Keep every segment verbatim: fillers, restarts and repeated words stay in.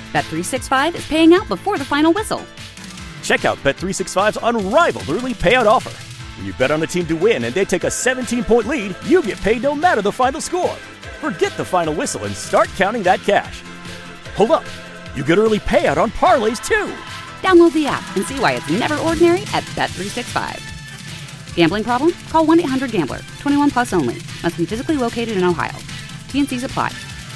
Bet three sixty-five is paying out before the final whistle. Check out Bet three sixty-five's unrivaled early payout offer. When you bet on a team to win and they take a seventeen-point lead, you get paid no matter the final score. Forget the final whistle and start counting that cash. Hold up. You get early payout on parlays, too. Download the app and see why it's never ordinary at Bet three sixty-five. Gambling problem? Call one eight hundred gambler. twenty-one plus only. Must be physically located in Ohio. T N Cs apply.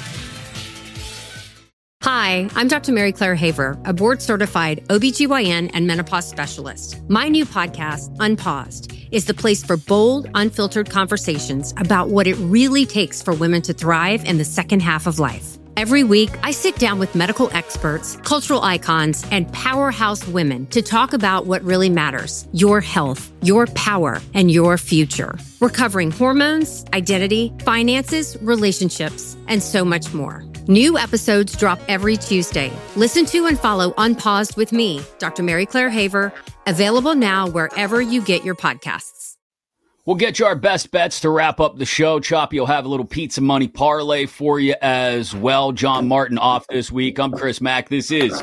Hi, I'm Doctor Mary Claire Haver, a board-certified O B G Y N and menopause specialist. My new podcast, Unpaused, is the place for bold, unfiltered conversations about what it really takes for women to thrive in the second half of life. Every week, I sit down with medical experts, cultural icons, and powerhouse women to talk about what really matters: your health, your power, and your future. We're covering hormones, identity, finances, relationships, and so much more. New episodes drop every Tuesday. Listen to and follow Unpaused with me, Doctor Mary Claire Haver, available now wherever you get your podcasts. We'll get you our best bets to wrap up the show. Choppy will have a little pizza money parlay for you as well. John Martin off this week. I'm Chris Mack. This is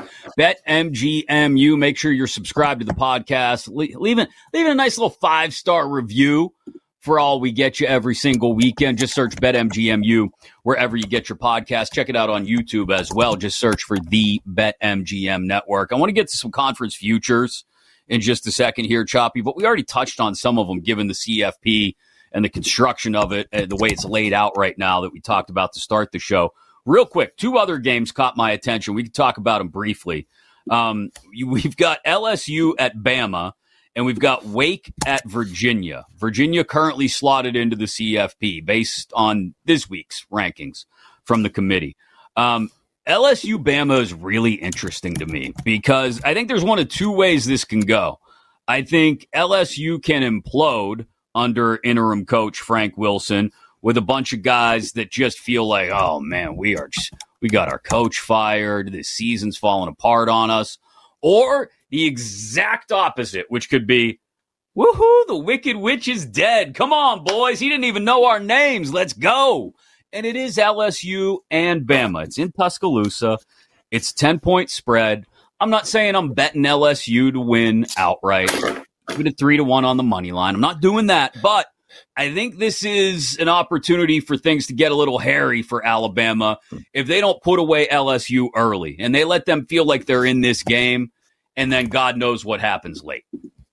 BetMGMU. Make sure you're subscribed to the podcast. Le- leaving, leaving a nice little five-star review for all we get you every single weekend. Just search BetMGMU wherever you get your podcast. Check it out on YouTube as well. Just search for the BetMGM Network. I want to get to some conference futures in just a second here, Choppy, but we already touched on some of them given the C F P and the construction of it and the way it's laid out right now that we talked about to start the show. Real quick, two other games caught my attention. We can talk about them briefly. Um, we've got L S U at Bama, and we've got Wake at Virginia. Virginia currently slotted into the C F P based on this week's rankings from the committee. Um, L S U Bama is really interesting to me because I think there's one of two ways this can go. I think L S U can implode under interim coach Frank Wilson with a bunch of guys that just feel like, oh man, we are just, we got our coach fired. This season's falling apart on us. Or the exact opposite, which could be, woohoo, the Wicked Witch is dead. Come on, boys. He didn't even know our names. Let's go. And it is L S U and Bama. It's in Tuscaloosa. It's ten-point spread. I'm not saying I'm betting L S U to win outright. Give it a three to one on the money line. I'm not doing that, but I think this is an opportunity for things to get a little hairy for Alabama if they don't put away L S U early and they let them feel like they're in this game, and then God knows what happens late.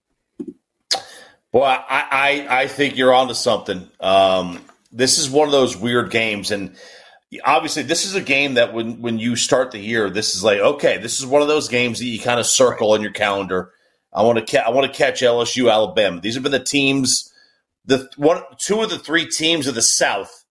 Boy, I, I, I think you're onto something. Um, this is one of those weird games, and obviously this is a game that when, when you start the year, this is like, okay, this is one of those games that you kind of circle on your calendar. I want to ca- I want to catch L S U, Alabama. These have been the teams, the one, two of the three teams of the South.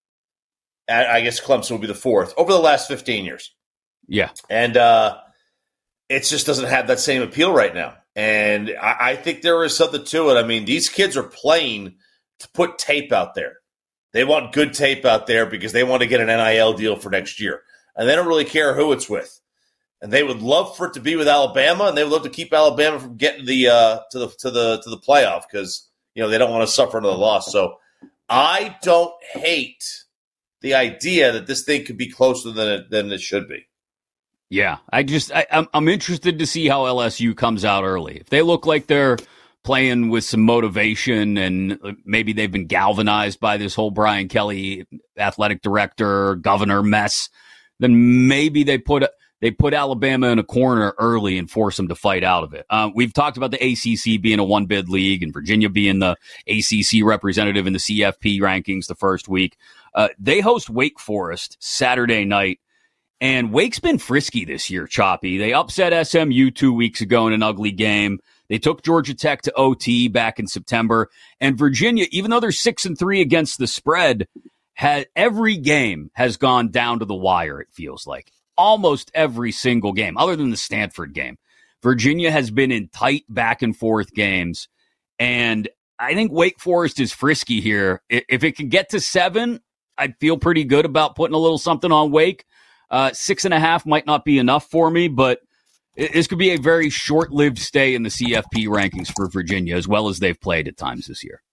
I guess Clemson will be the fourth over the last fifteen years. Yeah, and uh, it just doesn't have that same appeal right now. And I, I think there is something to it. I mean, these kids are playing to put tape out there. They want good tape out there because they want to get an N I L deal for next year. And they don't really care who it's with. And they would love for it to be with Alabama, and they would love to keep Alabama from getting the uh, to the to the to the playoff because you know they don't want to suffer another loss. So I don't hate the idea that this thing could be closer than it than it should be. Yeah, I just I, I'm I'm interested to see how L S U comes out early. If they look like they're playing with some motivation and maybe they've been galvanized by this whole Brian Kelly athletic director governor mess, then maybe they put they put Alabama in a corner early and force them to fight out of it. Uh, we've talked about the A C C being a one bid league and Virginia being the A C C representative in the C F P rankings the first week. Uh, they host Wake Forest Saturday night. And Wake's been frisky this year, Choppy. They upset S M U two weeks ago in an ugly game. They took Georgia Tech to O T back in September. And Virginia, even though they're six and three against the spread, had every game has gone down to the wire, it feels like. Almost every single game, other than the Stanford game. Virginia has been in tight back and forth games. And I think Wake Forest is frisky here. If it can get to seven, I'd feel pretty good about putting a little something on Wake. Uh, six and a half might not be enough for me, but it, this could be a very short-lived stay in the C F P rankings for Virginia, as well as they've played at times this year.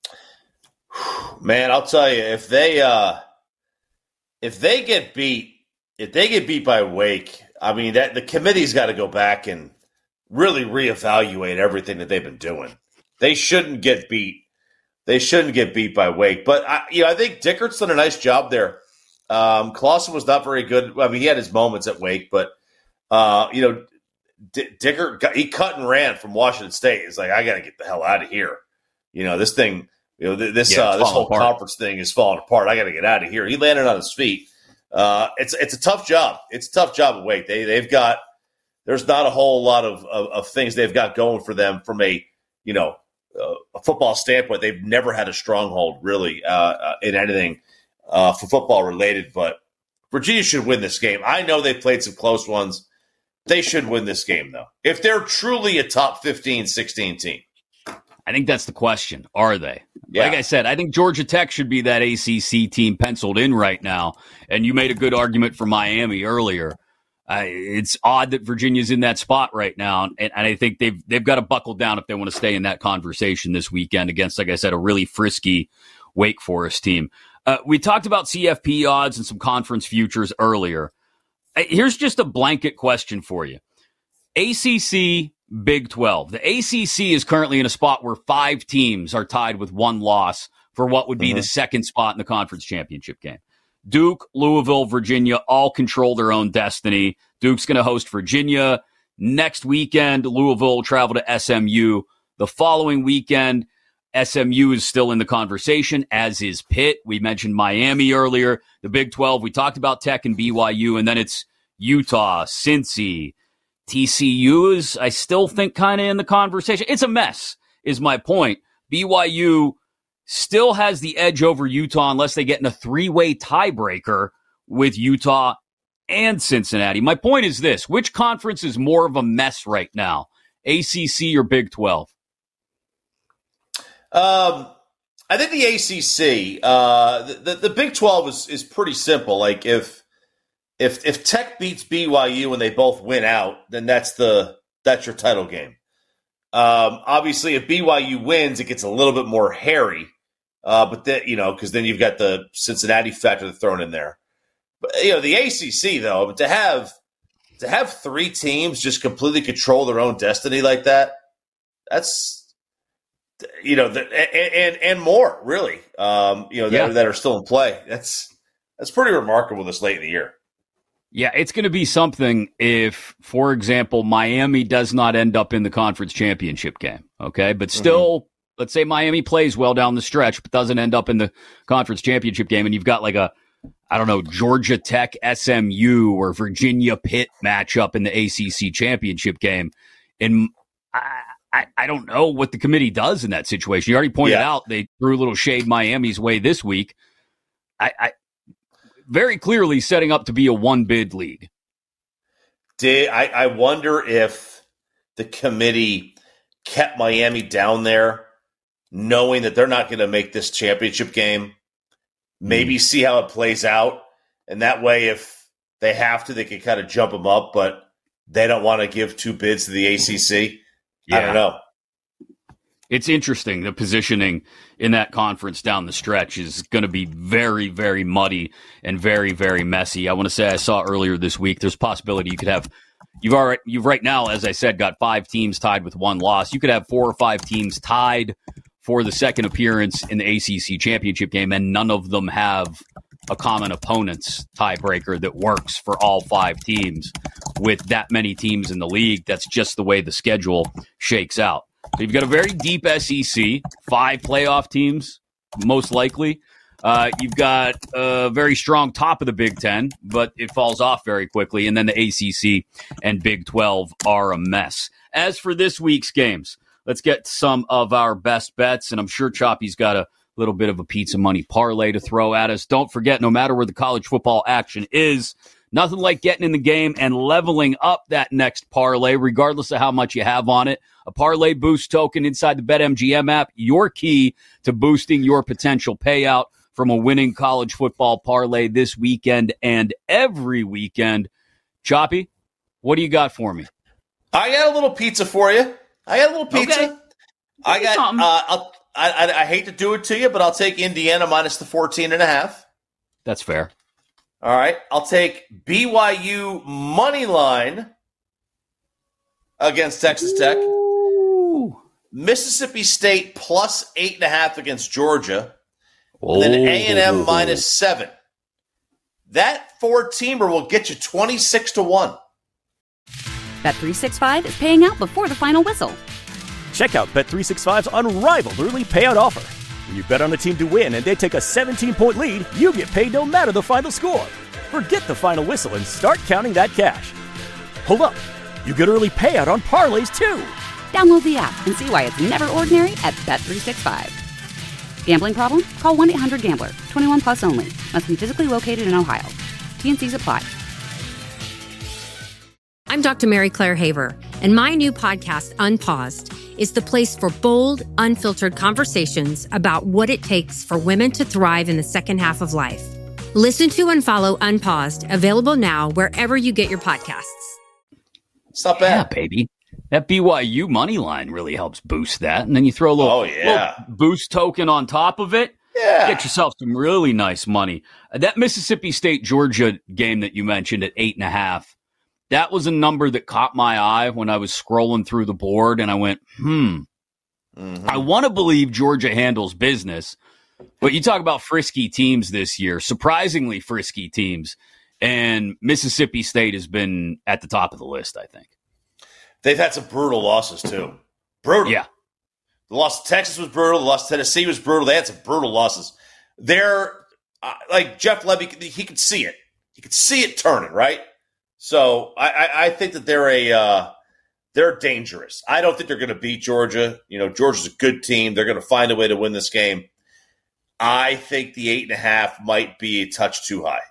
Man, I'll tell you, if they uh, if they get beat, if they get beat by Wake, I mean, that the committee's got to go back and really reevaluate everything that they've been doing. They shouldn't get beat. They shouldn't get beat by Wake. But, I, you know, I think Dickert's done a nice job there. Um, Clawson was not very good. I mean, he had his moments at Wake, but, uh, you know, D- Dickert, got, he cut and ran from Washington State. It's like, I got to get the hell out of here. You know, this thing, you know, th- this yeah, uh, this whole apart. conference thing is falling apart. I got to get out of here. He landed on his feet. Uh, it's it's a tough job. It's a tough job at Wake. They they've got there's not a whole lot of, of, of things they've got going for them from a you know uh, a football standpoint. They've never had a stronghold really uh, uh, in anything uh, for football related. But Virginia should win this game. I know they played some close ones. They should win this game, though. If they're truly a top fifteen, sixteen team. I think that's the question. Are they? Yeah. Like I said, I think Georgia Tech should be that A C C team penciled in right now. And you made a good argument for Miami earlier. Uh, it's odd that Virginia's in that spot right now. And, and I think they've they've got to buckle down if they want to stay in that conversation this weekend against, like I said, a really frisky Wake Forest team. Uh, we talked about C F P odds and some conference futures earlier. Here's just a blanket question for you. A C C, Big twelve. The A C C is currently in a spot where five teams are tied with one loss for what would be mm-hmm. the second spot in the conference championship game. Duke, Louisville, Virginia all control their own destiny. Duke's going to host Virginia. Next weekend, Louisville will travel to S M U. The following weekend, S M U is still in the conversation, as is Pitt. We mentioned Miami earlier. The Big twelve, we talked about Tech and B Y U, and then it's Utah, Cincy, T C U is, I still think, kind of in the conversation. It's a mess, is my point. B Y U still has the edge over Utah unless they get in a three-way tiebreaker with Utah and Cincinnati. My point is this. Which conference is more of a mess right now, A C C or Big twelve? Um, I think the A C C, uh, the, the, the Big twelve is, is pretty simple. Like if If if Tech beats B Y U and they both win out, then that's the that's your title game. Um, obviously, if B Y U wins, it gets a little bit more hairy. Uh, but then you know, because then you've got the Cincinnati factor thrown in there. But you know, the A C C though, but to have to have three teams just completely control their own destiny like that, that's you know, the, and, and and more really, um, you know, that, yeah. that are still in play. That's that's pretty remarkable this late in the year. Yeah, it's going to be something if, for example, Miami does not end up in the conference championship game, okay? But still, mm-hmm. let's say Miami plays well down the stretch, but doesn't end up in the conference championship game, and you've got like a, I don't know, Georgia Tech, S M U, or Virginia Pitt matchup in the A C C championship game. And I, I, I don't know what the committee does in that situation. You already pointed yeah. out they threw a little shade Miami's way this week. I, I very clearly setting up to be a one-bid league. Did I, I wonder if the committee kept Miami down there knowing that they're not going to make this championship game, maybe mm. see how it plays out, and that way if they have to, they can kind of jump them up, but they don't want to give two bids to the A C C. Yeah. I don't know. It's interesting. The positioning in that conference down the stretch is going to be very, very muddy and very, very messy. I want to say I saw earlier this week, there's a possibility you could have, you've already, you've right now, as I said, got five teams tied with one loss. You could have four or five teams tied for the second appearance in the A C C championship game, and none of them have a common opponent's tiebreaker that works for all five teams. With that many teams in the league, that's just the way the schedule shakes out. So you've got a very deep S E C, five playoff teams, most likely. Uh, you've got a very strong top of the Big Ten, but it falls off very quickly. And then the A C C and Big twelve are a mess. As for this week's games, let's get some of our best bets. And I'm sure Choppy's got a little bit of a pizza money parlay to throw at us. Don't forget, no matter where the college football action is, nothing like getting in the game and leveling up that next parlay, regardless of how much you have on it. A parlay boost token inside the BetMGM app, your key to boosting your potential payout from a winning college football parlay this weekend and every weekend. Choppy, what do you got for me? I got a little pizza for you. I got a little pizza. Okay. I got. Uh, I'll, I, I I hate to do it to you, but I'll take Indiana minus the fourteen and a half. That's fair. All right. I'll take B Y U money line against Texas Tech. Ooh. Mississippi State plus eight and a half against Georgia. And then A and M minus seven. That four-teamer will get you twenty-six to one. Bet three sixty-five is paying out before the final whistle. Check out Bet three sixty-five's unrivaled early payout offer. When you bet on a team to win and they take a seventeen-point lead, you get paid no matter the final score. Forget the final whistle and start counting that cash. Hold up. You get early payout on parlays, too. Download the app and see why it's never ordinary at Bet three sixty-five. Gambling problem? Call one eight hundred gambler. twenty-one plus only. Must be physically located in Ohio. T N Cs apply. I'm Doctor Mary Claire Haver, and my new podcast, Unpaused, is the place for bold, unfiltered conversations about what it takes for women to thrive in the second half of life. Listen to and follow Unpaused, available now wherever you get your podcasts. It's not Yeah, bad. baby. That B Y U money line really helps boost that. And then you throw a little, Oh, yeah. little boost token on top of it. Yeah. Get yourself some really nice money. Uh, That Mississippi State-Georgia game that you mentioned at eight and a half, that was a number that caught my eye when I was scrolling through the board, and I went, hmm, Mhm. I want to believe Georgia handles business. But you talk about frisky teams this year, surprisingly frisky teams, and Mississippi State has been at the top of the list, I think. They've had some brutal losses, too. Brutal. Yeah. The loss to Texas was brutal. The loss to Tennessee was brutal. They had some brutal losses. They're, uh, like Jeff Levy, he could see it. He could see it turning, right? So I, I, I think that they're a uh, they're dangerous. I don't think they're going to beat Georgia. You know, Georgia's a good team. They're going to find a way to win this game. I think the eight and a half might be a touch too high.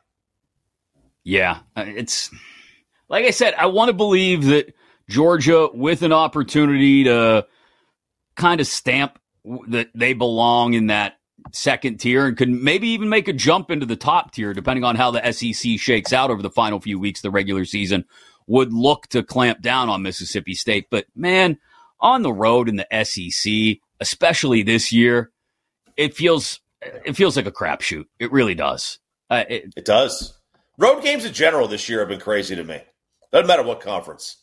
Yeah, uh, it's like I said, I want to believe that Georgia, with an opportunity to kind of stamp w- that they belong in that second tier and could maybe even make a jump into the top tier, depending on how the S E C shakes out over the final few weeks of the regular season, would look to clamp down on Mississippi State. But, man, on the road in the S E C, especially this year, it feels it feels like a crapshoot. It really does. Uh, it, It does. Road games in general this year have been crazy to me. Doesn't matter what conference.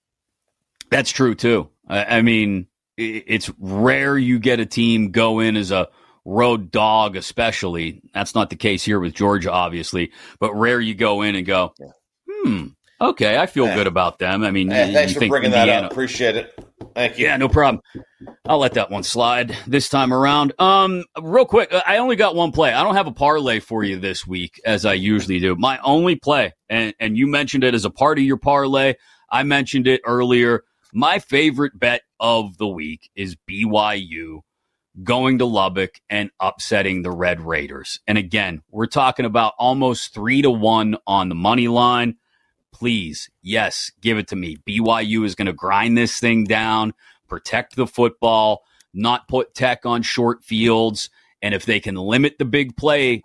That's true, too. I, I mean, it, it's rare you get a team go in as a road dog, especially. That's not the case here with Georgia, obviously. But rare you go in and go, hmm, okay, I feel Yeah. good about them. I mean, Hey, you thanks for think bringing Indiana, that up. Appreciate it. Thank you. Yeah, no problem. I'll let that one slide this time around. Um, real quick, I only got one play. I don't have a parlay for you this week, as I usually do. My only play, and, and you mentioned it as a part of your parlay. I mentioned it earlier. My favorite bet of the week is B Y U going to Lubbock and upsetting the Red Raiders. And again, we're talking about almost three to one on the money line. Please, yes, give it to me. B Y U is going to grind this thing down, protect the football, not put Tech on short fields. And if they can limit the big play,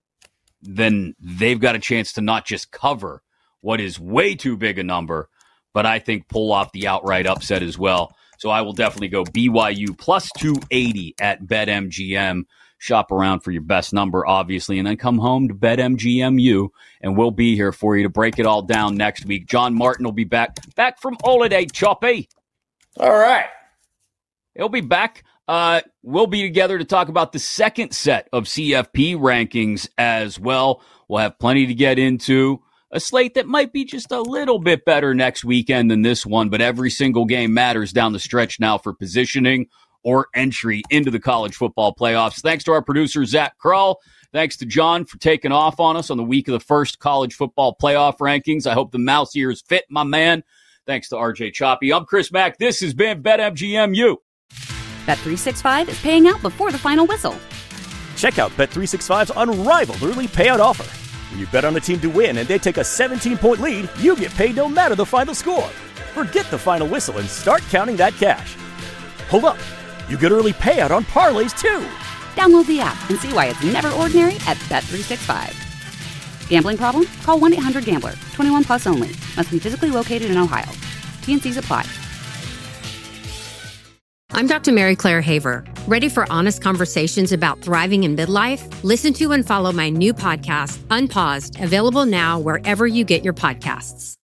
then they've got a chance to not just cover what is way too big a number, but I think pull off the outright upset as well. So I will definitely go B Y U plus two eighty at BetMGM. Shop around for your best number, obviously, and then come home to BetMGMU, and we'll be here for you to break it all down next week. John Martin will be back, back from holiday, Choppy. All right. He'll be back. Uh, we'll be together to talk about the second set of C F P rankings as well. We'll have plenty to get into. A slate that might be just a little bit better next weekend than this one, but every single game matters down the stretch now for positioning or entry into the college football playoffs. Thanks to our producer, Zach Krull. Thanks to John for taking off on us on the week of the first college football playoff rankings. I hope the mouse ears fit, my man. Thanks to R J Choppy. I'm Chris Mack. This has been BetMGMU. Bet three sixty-five is paying out before the final whistle. Check out Bet three sixty-five's unrivaled early payout offer. When you bet on a team to win and they take a seventeen-point lead, you get paid no matter the final score. Forget the final whistle and start counting that cash. Hold up. You get early payout on parlays, too. Download the app and see why it's never ordinary at Bet three sixty-five. Gambling problem? Call one eight hundred gambler. twenty-one plus only. Must be physically located in Ohio. T N Cs apply. I'm Doctor Mary Claire Haver. Ready for honest conversations about thriving in midlife? Listen to and follow my new podcast, Unpaused, available now wherever you get your podcasts.